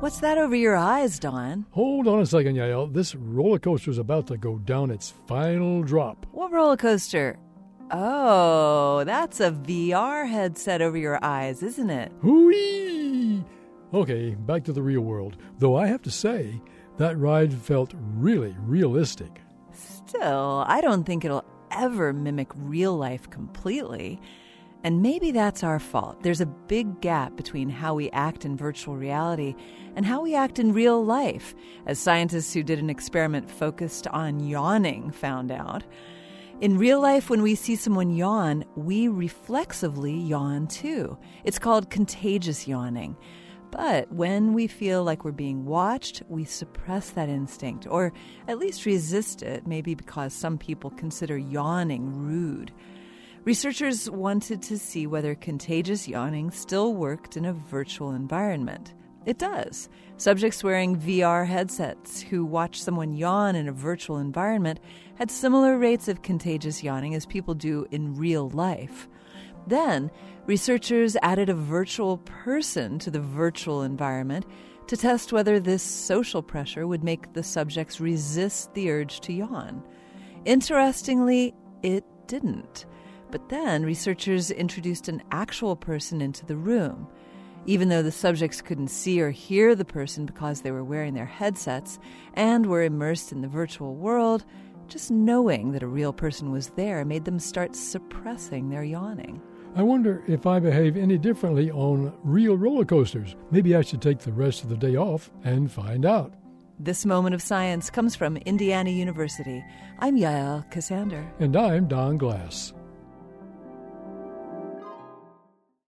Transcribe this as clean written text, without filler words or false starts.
What's that over your eyes, Don? Hold on a second, Yael. This roller coaster's about to go down its final drop. What roller coaster? Oh, that's a VR headset over your eyes, isn't it? Hoo-wee! Okay, back to the real world. Though I have to say, that ride felt really realistic. Still, I don't think it'll ever mimic real life completely. And maybe that's our fault. There's a big gap between how we act in virtual reality and how we act in real life, as scientists who did an experiment focused on yawning found out. In real life, when we see someone yawn, we reflexively yawn too. It's called contagious yawning. But when we feel like we're being watched, we suppress that instinct, or at least resist it, maybe because some people consider yawning rude. Researchers wanted to see whether contagious yawning still worked in a virtual environment. It does. Subjects wearing VR headsets who watch someone yawn in a virtual environment had similar rates of contagious yawning as people do in real life. Then, researchers added a virtual person to the virtual environment to test whether this social pressure would make the subjects resist the urge to yawn. Interestingly, it didn't. But then researchers introduced an actual person into the room. Even though the subjects couldn't see or hear the person because they were wearing their headsets and were immersed in the virtual world, just knowing that a real person was there made them start suppressing their yawning. I wonder if I behave any differently on real roller coasters. Maybe I should take the rest of the day off and find out. This moment of science comes from Indiana University. I'm Yael Cassander. And I'm Don Glass.